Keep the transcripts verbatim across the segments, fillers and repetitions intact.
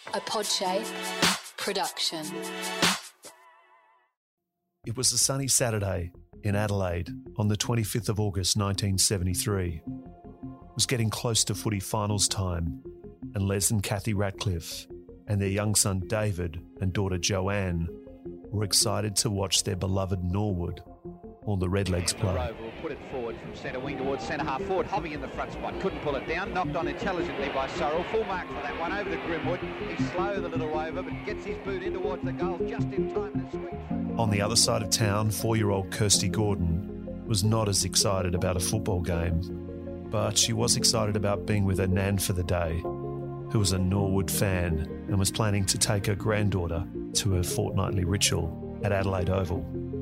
A Podshape production. It was a sunny Saturday in Adelaide on the twenty-fifth of August nineteen seventy-three. It was getting close to footy finals time, and Les and Kathy Ratcliffe and their young son David and daughter Joanne were excited to watch their beloved Norwood, or the Redlegs, play. Rover will put it forward from centre wing towards centre half forward. Hobby in the front spot, couldn't pull it down, knocked on intelligently by Sorrell. Full mark for that one over the Grimwood. He's slow, the little Rover, but gets his boot in towards the goal just in time to squeak. On the other side of town, four-year-old Kirsty Gordon was not as excited about a football game, but she was excited about being with her nan for the day, who was a Norwood fan and was planning to take her granddaughter to her fortnightly ritual at Adelaide Oval.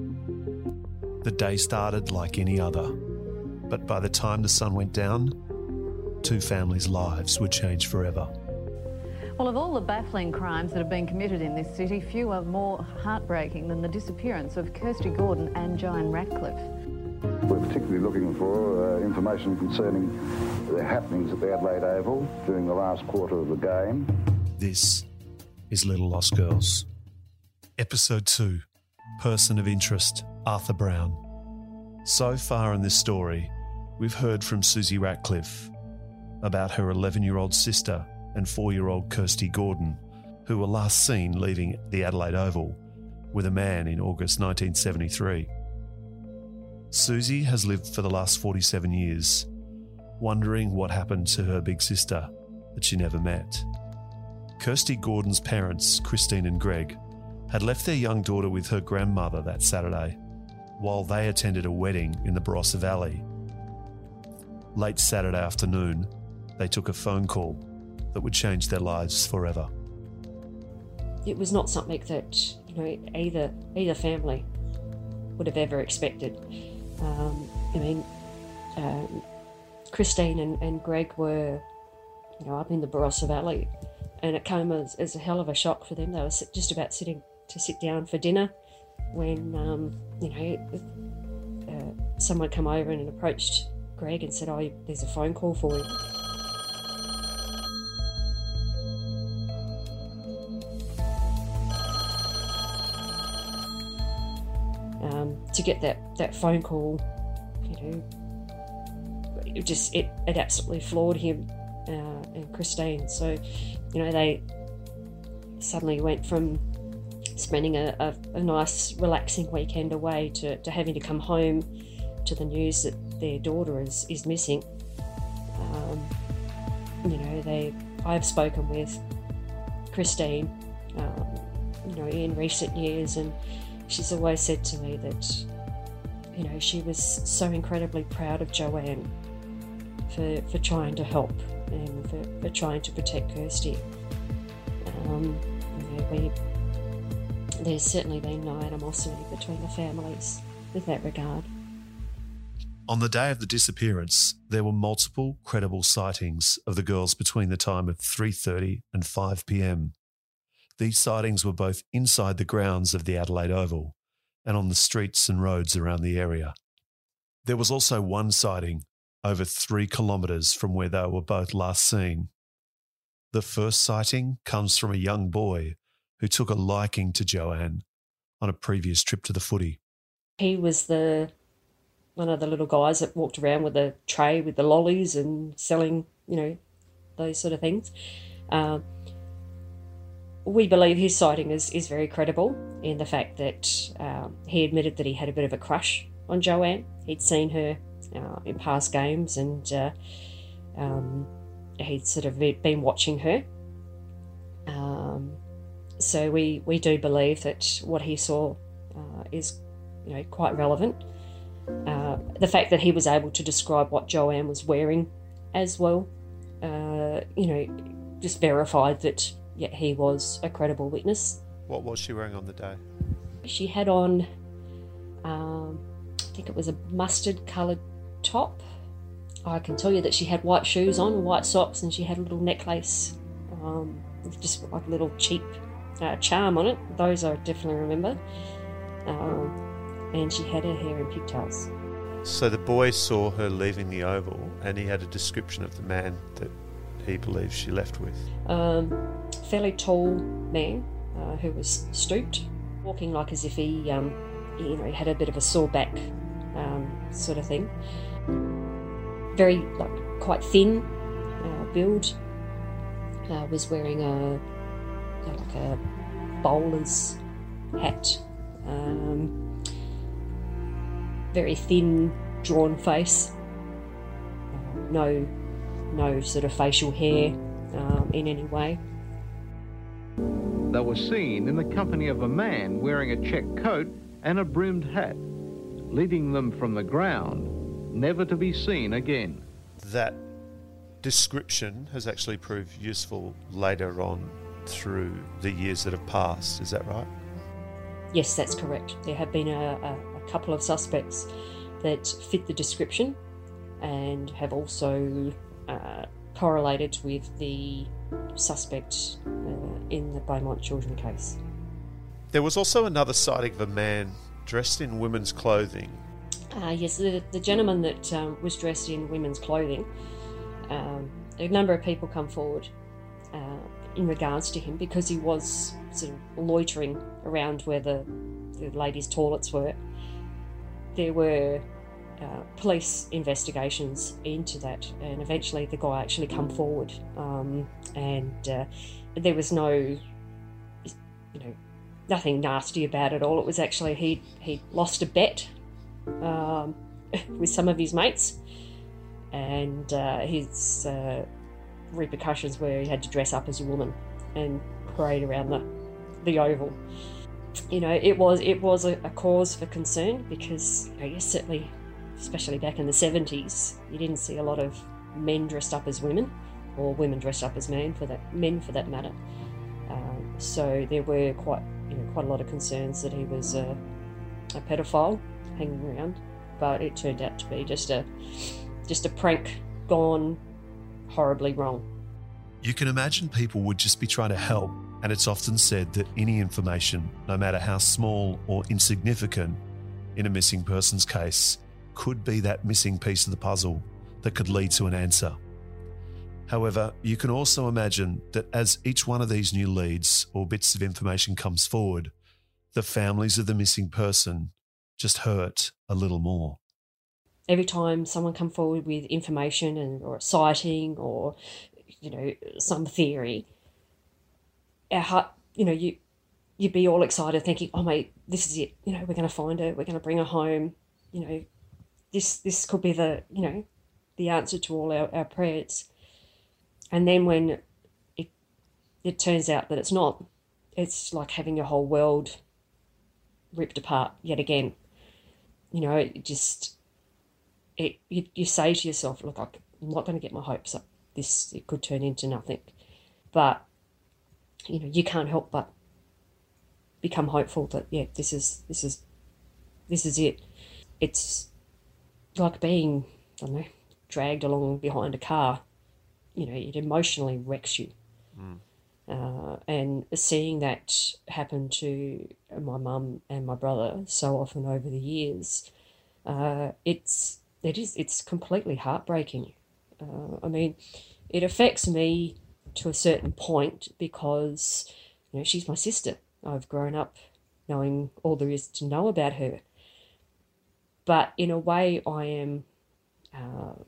The day started like any other, but by the time the sun went down, two families' lives would change forever. Well, of all the baffling crimes that have been committed in this city, few are more heartbreaking than the disappearance of Kirsty Gordon and Joanne Ratcliffe. We're particularly looking for uh, information concerning the happenings at the Adelaide Oval during the last quarter of the game. This is Little Lost Girls. Episode two, Person of Interest, Arthur Brown. So far in this story, we've heard from Susie Ratcliffe about her eleven-year-old sister and four-year-old Kirsty Gordon, who were last seen leaving the Adelaide Oval with a man in August nineteen seventy-three. Susie has lived for the last forty-seven years, wondering what happened to her big sister that she never met. Kirsty Gordon's parents, Christine and Greg, had left their young daughter with her grandmother that Saturday, while they attended a wedding in the Barossa Valley. Late Saturday afternoon, they took a phone call that would change their lives forever. It was not something that, you know, either either family would have ever expected. Um, I mean, um, Christine and, and Greg were, you know, up in the Barossa Valley, and it came as, as a hell of a shock for them. They were just about sitting to sit down for dinner when, um, you know, uh, someone came over and approached Greg and said, "Oh, there's a phone call for you." Um, to get that, that phone call, you know, it just it, it absolutely floored him uh, and Christine. So, you know, they suddenly went from spending a, a, a nice, relaxing weekend away to, to having to come home to the news that their daughter is, is missing. Um, you know, they I've spoken with Christine, um, you know, in recent years, and she's always said to me that, you know, she was so incredibly proud of Joanne for for trying to help and for, for trying to protect Kirsty. Um, you know, we, there's certainly been no animosity between the families with that regard. On the day of the disappearance, there were multiple credible sightings of the girls between the time of three thirty and five p.m. These sightings were both inside the grounds of the Adelaide Oval and on the streets and roads around the area. There was also one sighting over three kilometres from where they were both last seen. The first sighting comes from a young boy who took a liking to Joanne on a previous trip to the footy. He was the one of the little guys that walked around with a tray with the lollies and selling, you know, those sort of things. Um, We believe his sighting is, is very credible in the fact that um, he admitted that he had a bit of a crush on Joanne. He'd seen her uh, in past games and uh, um, he'd sort of been watching her. Um, so we, we do believe that what he saw uh, is, you know, quite relevant. Uh, the fact that he was able to describe what Joanne was wearing as well, uh, you know, just verified that yet he was a credible witness. What was she wearing on the day? She had on, um, I think it was a mustard-coloured top. I can tell you that she had white shoes on, white socks, and she had a little necklace, um, with just like a little cheap uh, charm on it. Those I definitely remember. Um, and she had her hair in pigtails. So the boy saw her leaving the Oval and he had a description of the man that he believes she left with. Um, fairly tall man uh, who was stooped, walking like as if he, um, you know, he had a bit of a sore back um, sort of thing. Very, like, quite thin uh, build. Uh, was wearing a like a bowler's hat. Um, very thin, drawn face. Uh, no, no sort of facial hair um, in any way. They were seen in the company of a man wearing a check coat and a brimmed hat, leading them from the ground, never to be seen again. That description has actually proved useful later on through the years that have passed, is that right? Yes, that's correct. There have been a, a, a couple of suspects that fit the description and have also uh, correlated with the suspect uh, in the Beaumont children case. There was also another sighting of a man dressed in women's clothing. Uh, yes, the, the gentleman that um, was dressed in women's clothing, um, a number of people come forward uh, in regards to him because he was sort of loitering around where the, the ladies' toilets were. There were uh, police investigations into that, and eventually the guy actually come forward, um, and uh, there was no, you know, nothing nasty about it all. It was actually he he lost a bet um, with some of his mates, and uh, his uh, repercussions were he had to dress up as a woman and parade around the the oval. You know, it was it was a, a cause for concern because I guess certainly, especially back in the seventies, you didn't see a lot of men dressed up as women, or women dressed up as men for that men for that matter. Um, so there were quite you know quite a lot of concerns that he was a, a pedophile hanging around, but it turned out to be just a just a prank gone horribly wrong. You can imagine people would just be trying to help, and it's often said that any information, no matter how small or insignificant, in a missing persons case, could be that missing piece of the puzzle that could lead to an answer. However, you can also imagine that as each one of these new leads or bits of information comes forward, the families of the missing person just hurt a little more. Every time someone come forward with information and or a sighting or, you know, some theory, our heart, you know, you you'd be all excited thinking, oh mate, this is it. You know, we're going to find her. We're going to bring her home. You know, this this could be the, you know, the answer to all our, our prayers. And then when it it turns out that it's not, it's like having your whole world ripped apart yet again. You know, it just, it you, you say to yourself, look, I'm not going to get my hopes up. This, it could turn into nothing. But, you know, you can't help but become hopeful that, yeah, this is, this is, this is it. It's like being, I don't know, dragged along behind a car. You know, it emotionally wrecks you. Mm. Uh, and seeing that happen to my mum and my brother so often over the years, uh, it's it is it's completely heartbreaking. Uh, I mean, it affects me to a certain point because, you know, she's my sister. I've grown up knowing all there is to know about her. But in a way, I am. Uh,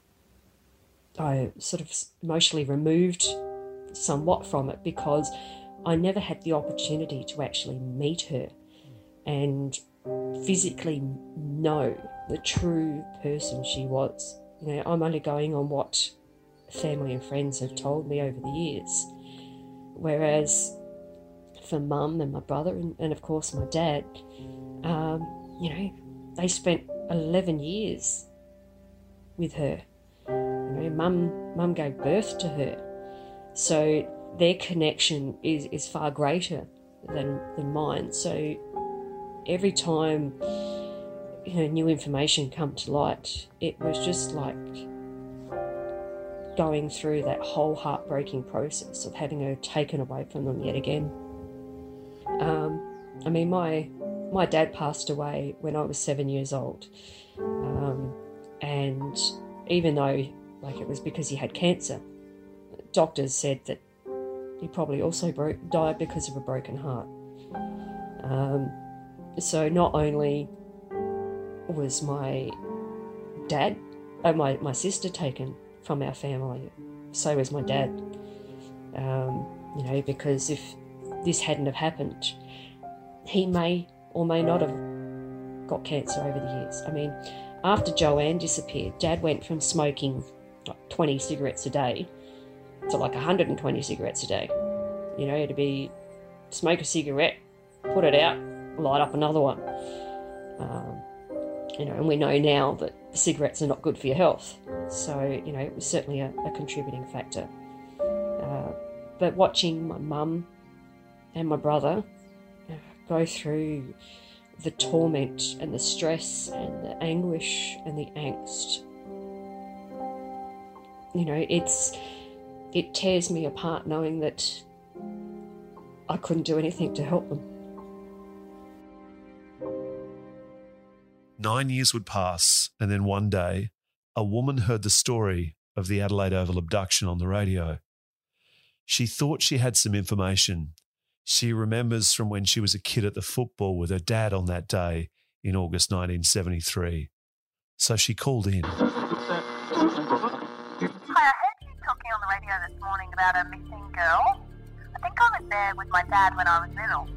I sort of emotionally removed somewhat from it because I never had the opportunity to actually meet her and physically know the true person she was. You know, I'm only going on what family and friends have told me over the years. Whereas for mum and my brother and, and of course my dad, um, you know, they spent eleven years with her. You know, mum, mum gave birth to her. So their connection is, is far greater than, than mine. So every time, you know, new information come to light, it was just like going through that whole heartbreaking process of having her taken away from them yet again. Um, I mean, my my dad passed away when I was seven years old. Um, and even though, like, it was because he had cancer, doctors said that he probably also broke, died because of a broken heart. Um, so not only was my dad, uh, my, my sister taken from our family, so was my dad. Um, you know, because if this hadn't have happened, he may or may not have got cancer over the years. I mean, after Joanne disappeared, Dad went from smoking like twenty cigarettes a day to like one hundred twenty cigarettes a day. You know, to be smoke a cigarette, put it out, light up another one. Um, you know, and we know now that cigarettes are not good for your health. So, you know, it was certainly a, a contributing factor. Uh, but watching my mum and my brother go through the torment and the stress and the anguish and the angst, you know, it's it tears me apart knowing that I couldn't do anything to help them. Nine years would pass, and then one day, a woman heard the story of the Adelaide Oval abduction on the radio. She thought she had some information. She remembers from when she was a kid at the football with her dad on that day in August nineteen seventy-three. So she called in. Hi, I heard you talking on the radio this morning about a missing girl. I think I was there with my dad when I was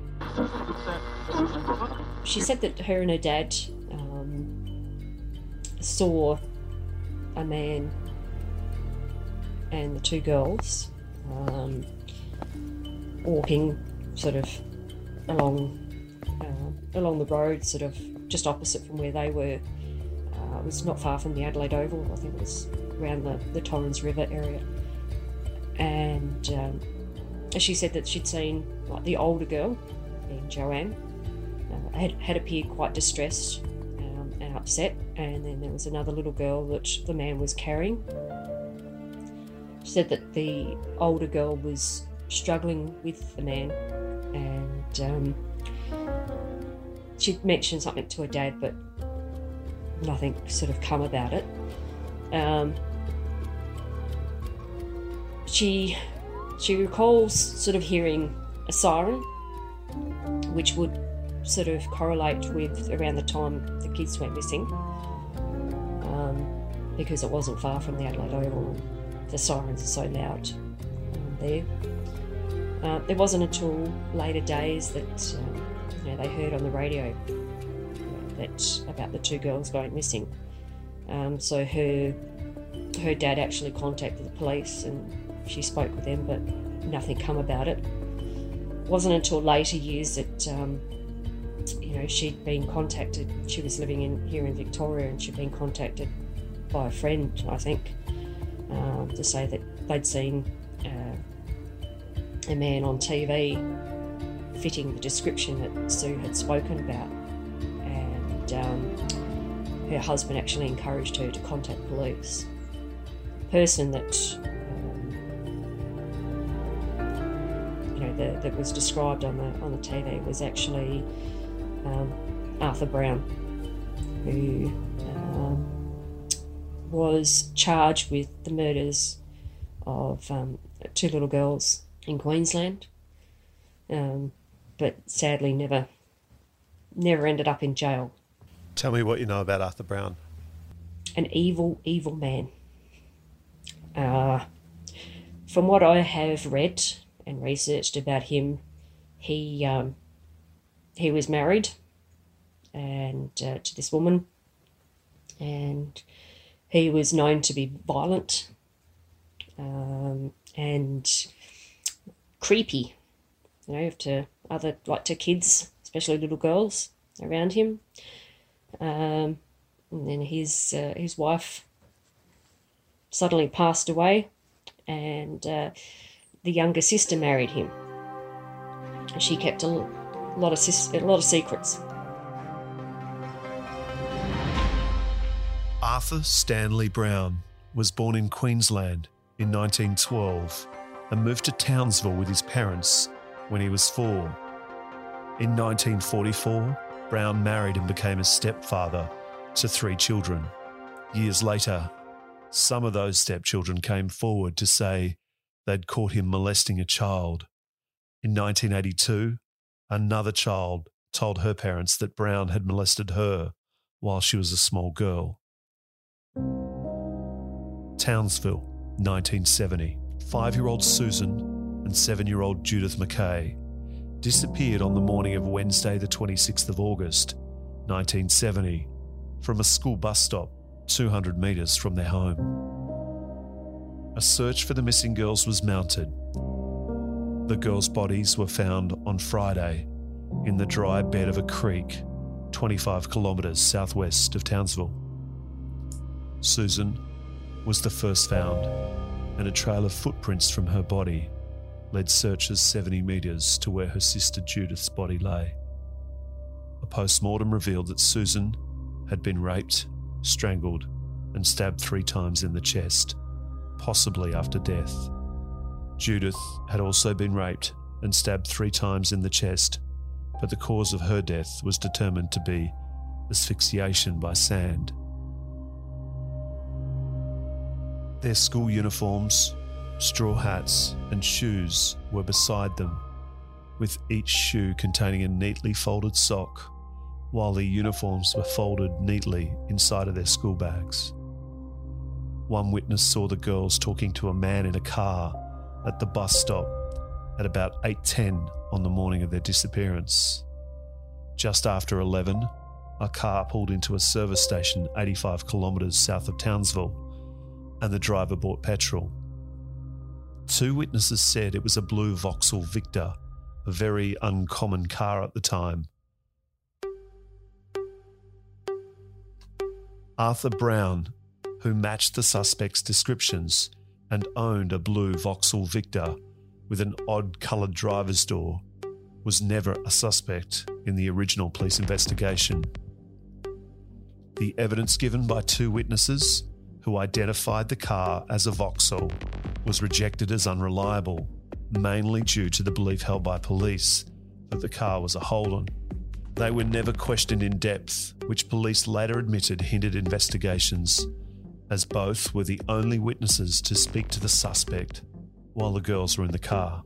little. She said that her and her dad um, saw a man and the two girls um, walking sort of along uh, along the road, sort of just opposite from where they were. Uh, it was not far from the Adelaide Oval. I think it was around the, the Torrens River area. And um, she said that she'd seen like the older girl, being Joanne, uh, had, had appeared quite distressed um, and upset. And then there was another little girl that the man was carrying. She said that the older girl was struggling with the man, and um, she'd mentioned something to her dad, but nothing sort of come about it. Um, she she recalls sort of hearing a siren, which would sort of correlate with around the time the kids went missing, um, because it wasn't far from the Adelaide Oval. The sirens are so loud um, there. Uh, it wasn't until later days that um, you know, they heard on the radio uh, that about the two girls going missing. Um, so her her dad actually contacted the police and she spoke with them, but nothing come about it. It wasn't until later years that um, you know she'd been contacted. She was living in here in Victoria, and she'd been contacted by a friend, I think, um, to say that they'd seen Uh, a man on T V fitting the description that Sue had spoken about, and um, her husband actually encouraged her to contact police. The person that um, you know the, that was described on the on the T V was actually um, Arthur Brown, who um, was charged with the murders of um, two little girls in Queensland, um, but sadly never never ended up in jail. Tell me what you know about Arthur Brown. An evil, evil man. Uh, from what I have read and researched about him, he um, he was married and uh, to this woman, and he was known to be violent um, and creepy, you know, to other, like to kids, especially little girls around him. Um, and then his uh, his wife suddenly passed away, and uh, the younger sister married him. She kept a lot of sis- a lot of secrets. Arthur Stanley Brown was born in Queensland in nineteen twelve and moved to Townsville with his parents when he was four. In nineteen forty-four, Brown married and became a stepfather to three children. Years later, some of those stepchildren came forward to say they'd caught him molesting a child. In nineteen eighty-two, another child told her parents that Brown had molested her while she was a small girl. Townsville, nineteen seventy. Five-year-old Susan and seven-year-old Judith McKay disappeared on the morning of Wednesday the twenty-sixth of August, nineteen seventy, from a school bus stop two hundred metres from their home. A search for the missing girls was mounted. The girls' bodies were found on Friday in the dry bed of a creek twenty-five kilometres southwest of Townsville. Susan was the first found, and a trail of footprints from her body led searchers seventy metres to where her sister Judith's body lay. A post-mortem revealed that Susan had been raped, strangled, and stabbed three times in the chest, possibly after death. Judith had also been raped and stabbed three times in the chest, but the cause of her death was determined to be asphyxiation by sand. Their school uniforms, straw hats, and shoes were beside them, with each shoe containing a neatly folded sock, while their uniforms were folded neatly inside of their school bags. One witness saw the girls talking to a man in a car at the bus stop at about eight ten on the morning of their disappearance. Just after eleven, a car pulled into a service station eighty-five kilometres south of Townsville, and the driver bought petrol. Two witnesses said it was a blue Vauxhall Victor, a very uncommon car at the time. Arthur Brown, who matched the suspects' descriptions and owned a blue Vauxhall Victor with an odd coloured driver's door, was never a suspect in the original police investigation. The evidence given by two witnesses who identified the car as a Vauxhall was rejected as unreliable, mainly due to the belief held by police that the car was a Holden. They were never questioned in depth, which police later admitted hindered investigations, as both were the only witnesses to speak to the suspect while the girls were in the car.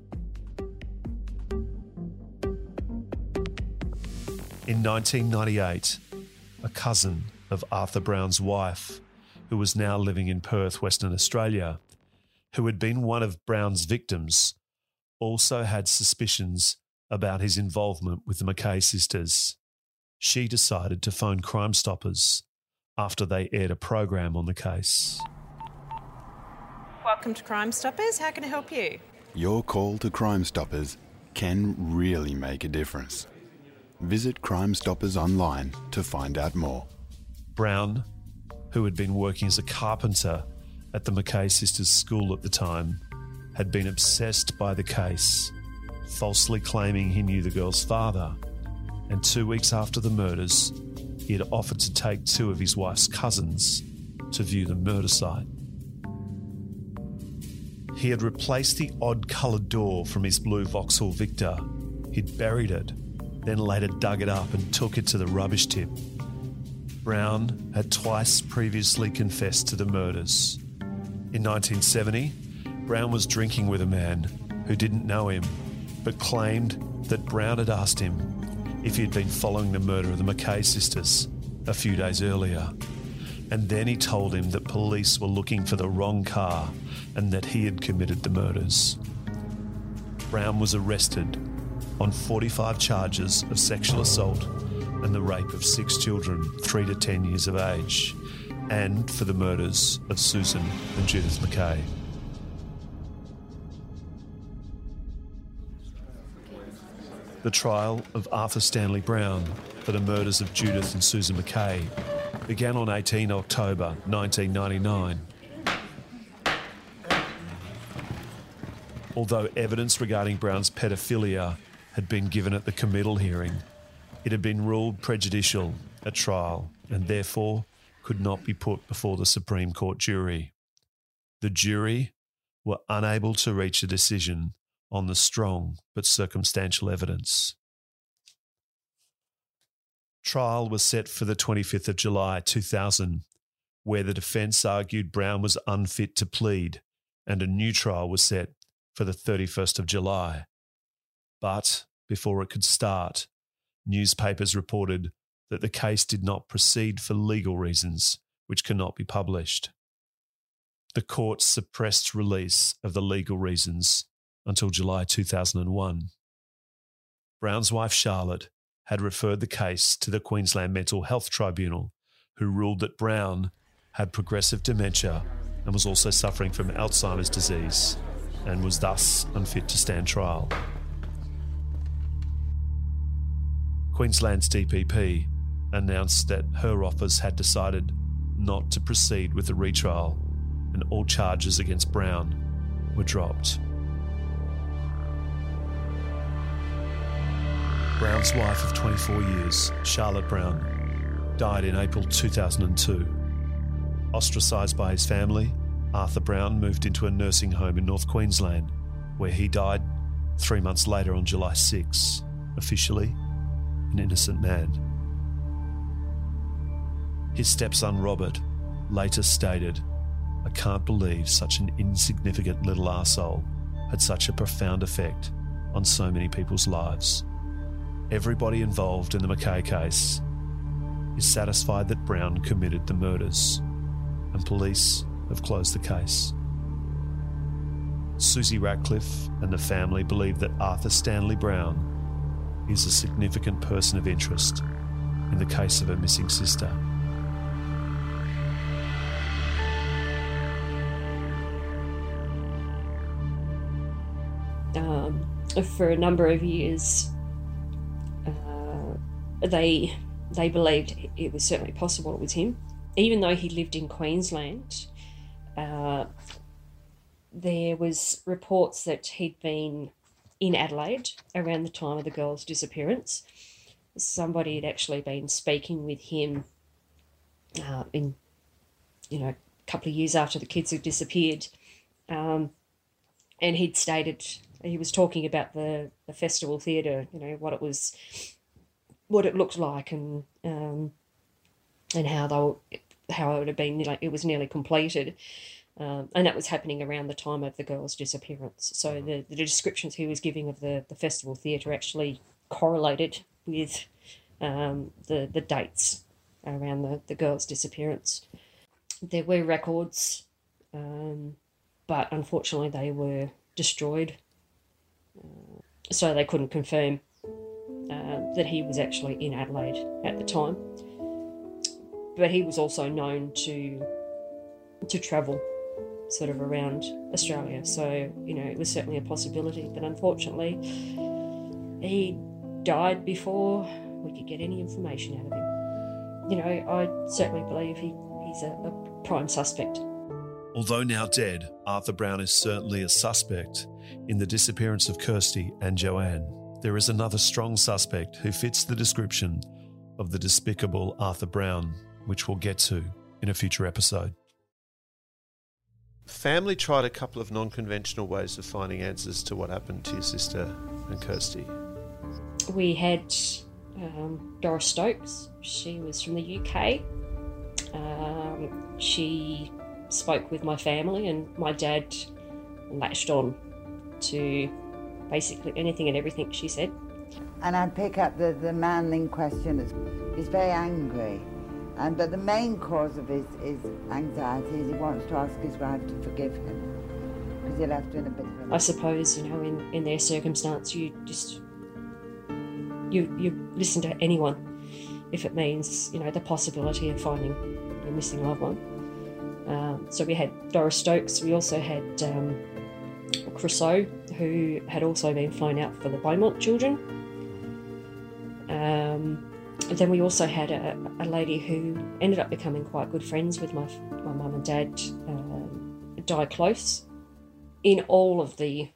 In nineteen ninety-eight, a cousin of Arthur Brown's wife, who was now living in Perth, Western Australia, who had been one of Brown's victims, also had suspicions about his involvement with the McKay sisters. She decided to phone Crime Stoppers after they aired a program on the case. Welcome to Crime Stoppers. How can I help you? Your call to Crime Stoppers can really make a difference. Visit Crime Stoppers online to find out more. Brown, who had been working as a carpenter at the McKay sisters' school at the time, had been obsessed by the case, falsely claiming he knew the girl's father, and two weeks after the murders, he had offered to take two of his wife's cousins to view the murder site. He had replaced the odd-coloured door from his blue Vauxhall Victor. He'd buried it, then later dug it up and took it to the rubbish tip. Brown had twice previously confessed to the murders. In nineteen seventy, Brown was drinking with a man who didn't know him, but claimed that Brown had asked him if he had been following the murder of the McKay sisters a few days earlier. And then he told him that police were looking for the wrong car and that he had committed the murders. Brown was arrested on forty-five charges of sexual assault and the rape of six children, three to ten years of age, and for the murders of Susan and Judith McKay. The trial of Arthur Stanley Brown for the murders of Judith and Susan McKay began on the eighteenth of October nineteen ninety-nine. Although evidence regarding Brown's pedophilia had been given at the committal hearing, it had been ruled prejudicial at trial and therefore could not be put before the Supreme Court jury. The jury were unable to reach a decision on the strong but circumstantial evidence. Trial was set for the twenty-fifth of July two thousand, where the defence argued Brown was unfit to plead, and a new trial was set for the thirty-first of July. But before it could start, newspapers reported that the case did not proceed for legal reasons, which cannot be published. The court suppressed release of the legal reasons until July two thousand one. Brown's wife Charlotte had referred the case to the Queensland Mental Health Tribunal, who ruled that Brown had progressive dementia and was also suffering from Alzheimer's disease and was thus unfit to stand trial. Queensland's D P P announced that her office had decided not to proceed with the retrial and all charges against Brown were dropped. Brown's wife of twenty-four years, Charlotte Brown, died in April two thousand two. Ostracised by his family, Arthur Brown moved into a nursing home in North Queensland, where he died three months later on July sixth, officially an innocent man. His stepson Robert later stated, "I can't believe such an insignificant little arsehole had such a profound effect on so many people's lives. Everybody involved in the Mackay case is satisfied that Brown committed the murders, and police have closed the case." Susie Ratcliffe and the family believe that Arthur Stanley Brown is a significant person of interest in the case of her missing sister. Um, for a number of years, uh, they they believed it was certainly possible it was him. Even though he lived in Queensland, uh, there was reports that he'd been in Adelaide around the time of the girl's disappearance. Somebody had actually been speaking with him uh, in, you know, a couple of years after the kids had disappeared, um, and he'd stated he was talking about the, the festival theatre, you know, what it was, what it looked like, and um, and how they were, how it would have been, like it was nearly completed. Um, and that was happening around the time of the girl's disappearance. So the, the descriptions he was giving of the, the festival theatre actually correlated with um, the, the dates around the, the girl's disappearance. There were records, um, but unfortunately they were destroyed. Uh, so they couldn't confirm uh, that he was actually in Adelaide at the time. But he was also known to to travel sort of around Australia, so you know it was certainly a possibility, but unfortunately he died before we could get any information out of him. You know, I certainly believe he, he's a, a prime suspect. Although now dead, Arthur Brown is certainly a suspect in the disappearance of Kirsty and Joanne. There is another strong suspect who fits the description of the despicable Arthur Brown, which we'll get to in a future episode. Family tried a couple of non-conventional ways of finding answers to what happened to your sister and Kirsty. We had um, Doris Stokes. She was from the U K. Um, she spoke with my family, and my dad latched on to basically anything and everything she said. And I pick up the, the man in question. He's very angry. And, but the main cause of his, his anxiety is he wants to ask his wife to forgive him, because he left her in a bit of a... I suppose, you know, in, in their circumstance, you just... You, you listen to anyone if it means, you know, the possibility of finding your missing loved one. Um, so we had Doris Stokes. We also had um, Crusoe, who had also been flown out for the Beaumont children. Um... Then we also had a, a lady who ended up becoming quite good friends with my my mum and dad, um, Di Close. In all of the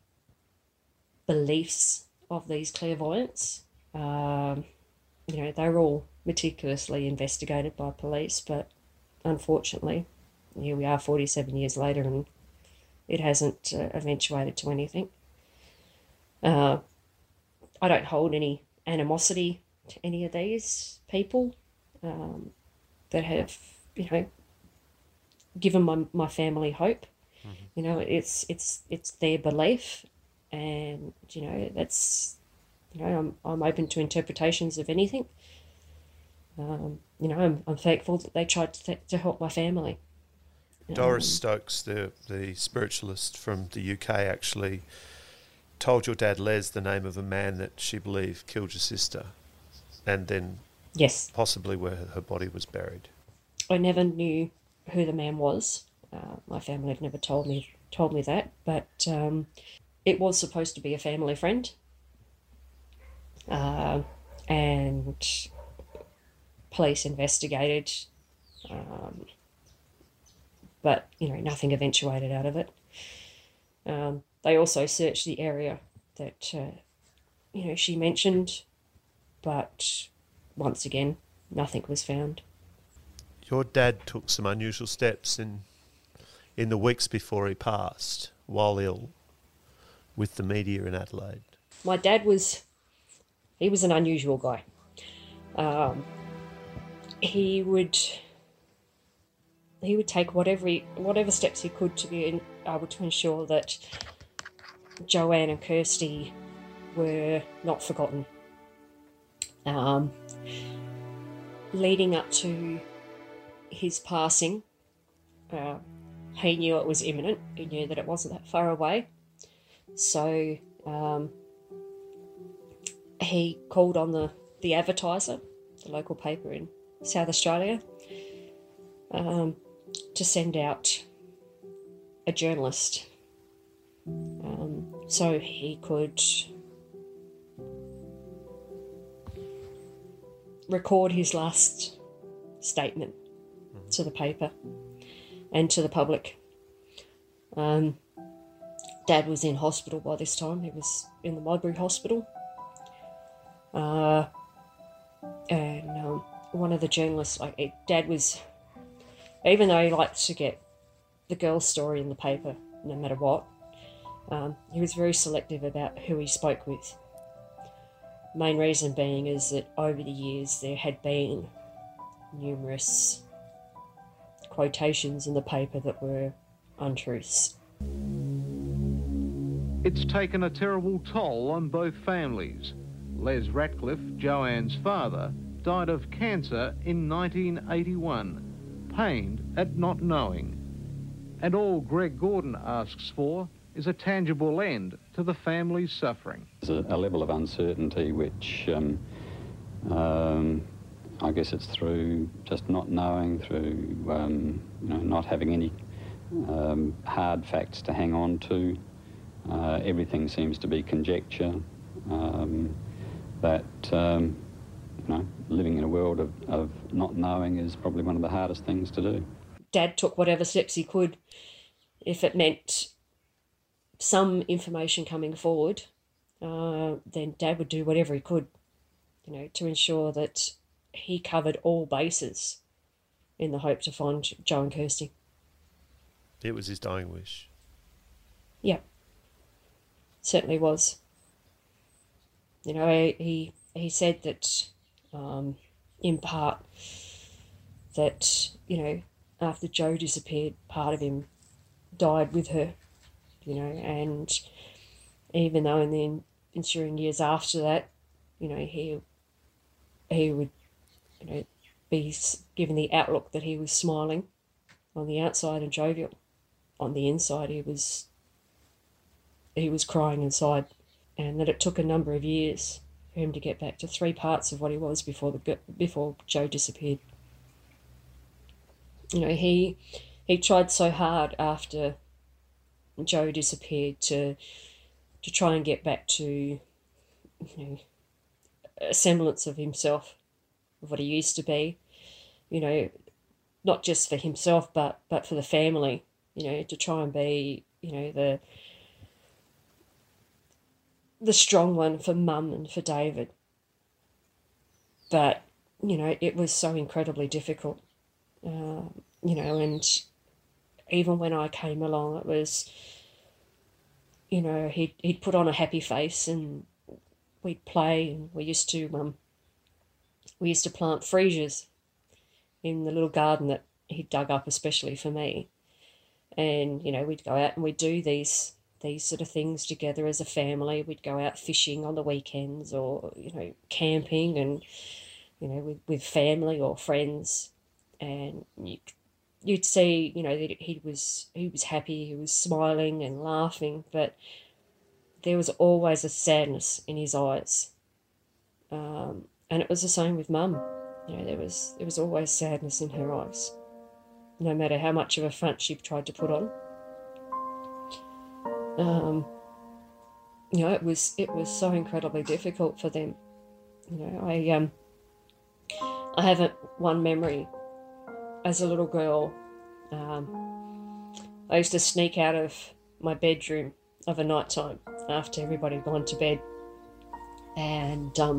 beliefs of these clairvoyants, um, you know, they were all meticulously investigated by police, but unfortunately, here we are forty-seven years later and it hasn't uh, eventuated to anything. Uh, I don't hold any animosity to any of these people um, that have, you know, given my, my family hope. Mm-hmm. You know, it's it's it's their belief, and you know that's you know I'm I'm open to interpretations of anything. Um, you know, I'm I'm thankful that they tried to th- to help my family. Doris Um, Stokes, the the spiritualist from the U K, actually told your dad Les the name of a man that she believed killed your sister, and then yes, possibly where her body was buried. I never knew who the man was. Uh, my family had never told me told me that, but um, it was supposed to be a family friend, uh, and police investigated, um, but you know nothing eventuated out of it. Um, they also searched the area that uh, you know she mentioned, but once again, nothing was found. Your dad took some unusual steps in in the weeks before he passed, while ill, with the media in Adelaide. My dad was, he was an unusual guy. Um, he would, he would take whatever he, whatever steps he could to be able to ensure that Joanne and Kirsty were not forgotten. Um, leading up to his passing, uh, he knew it was imminent. He knew that it wasn't that far away. So um, he called on the, the Advertiser, the local paper in South Australia, um, to send out a journalist um, so he could record his last statement to the paper and to the public. Um, Dad was in hospital by this time. He was in the Modbury Hospital. Uh, and um, one of the journalists, like it, Dad was, even though he liked to get the girl's story in the paper, no matter what, um, he was very selective about who he spoke with. Main reason being is that over the years there had been numerous quotations in the paper that were untruths. It's taken a terrible toll on both families. Les Ratcliffe, Joanne's father, died of cancer in nineteen eighty-one, pained at not knowing. And all Greg Gordon asks for is a tangible end to the family's suffering. There's a, a level of uncertainty which um, um, I guess it's through just not knowing, through um, you know, not having any um, hard facts to hang on to. Uh, everything seems to be conjecture. Um, that um, you know, living in a world of, of not knowing is probably one of the hardest things to do. Dad took whatever steps he could. If it meant some information coming forward, uh, then Dad would do whatever he could, you know, to ensure that he covered all bases in the hope to find Joe and Kirsty. It was his dying wish. Yeah, certainly was. You know, he he said that, um, in part, that, you know, after Joe disappeared, part of him died with her, you know, and even though in the ensuing years after that, you know, he he would, you know, be given the outlook that he was smiling on the outside and jovial. On the inside, he was he was crying inside, and that it took a number of years for him to get back to three parts of what he was before the before Joe disappeared. You know, he he tried so hard after Joe disappeared to to try and get back to, you know, a semblance of himself, of what he used to be, you know, not just for himself but but for the family, you know, to try and be, you know, the the strong one for Mum and for David. But, you know, it was so incredibly difficult, uh, you know, and even when I came along, it was, you know, he'd, he'd put on a happy face and we'd play, and we used to, um, we used to plant freesias in the little garden that he'd dug up especially for me. And, you know, we'd go out and we'd do these these sort of things together as a family. We'd go out fishing on the weekends or, you know, camping and, you know, with, with family or friends. And you, you'd see, you know, that he was he was happy, he was smiling and laughing, but there was always a sadness in his eyes. Um, and it was the same with Mum. You know, there was there was always sadness in her eyes, no matter how much of a front she tried to put on. Um, you know, it was it was so incredibly difficult for them. You know, I um, I haven't one memory as a little girl. Um, I used to sneak out of my bedroom of a night time after everybody had gone to bed, and um,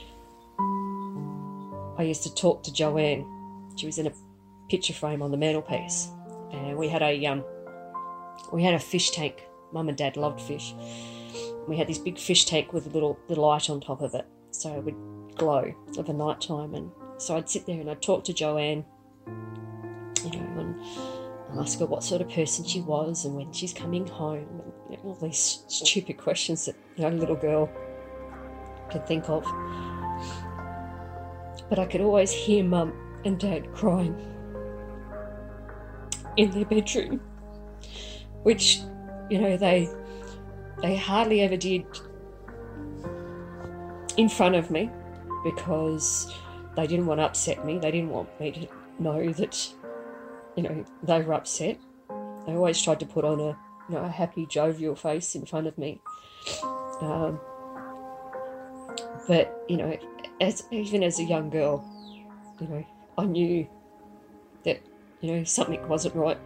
I used to talk to Joanne. She was in a picture frame on the mantelpiece, and we had a um, we had a fish tank. Mum and Dad loved fish. We had this big fish tank with a little the light on top of it, so it would glow of a night time. And so I'd sit there and I'd talk to Joanne, you know, and ask her what sort of person she was and when she's coming home, and you know, all these stupid questions that you know, a little girl could think of. But I could always hear Mum and Dad crying in their bedroom, which, you know, they they hardly ever did in front of me, because they didn't want to upset me. They didn't want me to know that, you know, they were upset. They always tried to put on a, you know, a happy, jovial face in front of me. Um, but, you know, as even as a young girl, you know, I knew that, you know, something wasn't right.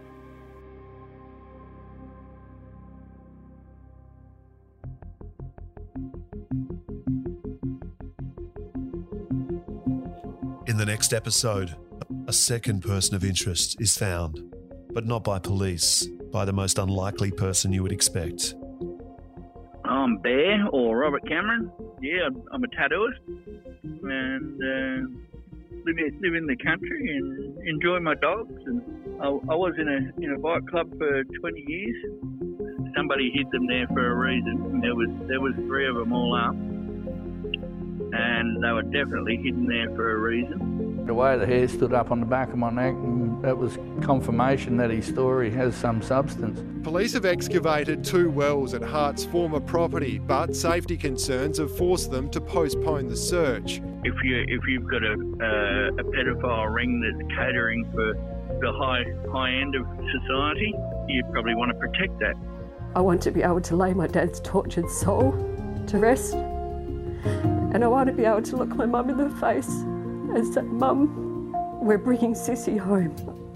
In the next episode, a second person of interest is found, but not by police, by the most unlikely person you would expect. I'm Bear, or Robert Cameron. Yeah, I'm a tattooist, and uh, live, live in the country and enjoy my dogs. And I, I was in a in a bike club for twenty years. Somebody hid them there for a reason. There was there was three of them all up, and they were definitely hidden there for a reason. The way the hair stood up on the back of my neck, that was confirmation that his story has some substance. Police have excavated two wells at Hart's former property, but safety concerns have forced them to postpone the search. If you if you've got a uh, a pedophile ring that's catering for the high high end of society, you probably want to protect that. I want to be able to lay my dad's tortured soul to rest, and I want to be able to look my mum in the face and say, "Mum, we're bringing Sissy home."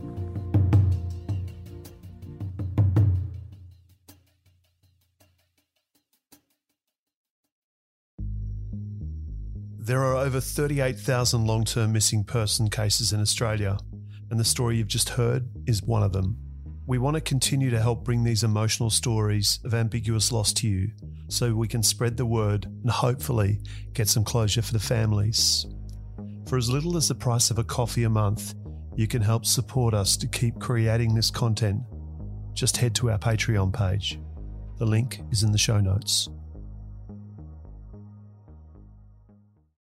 There are over thirty-eight thousand long-term missing person cases in Australia, and the story you've just heard is one of them. We want to continue to help bring these emotional stories of ambiguous loss to you, so we can spread the word and hopefully get some closure for the families. For as little as the price of a coffee a month, you can help support us to keep creating this content. Just head to our Patreon page. The link is in the show notes.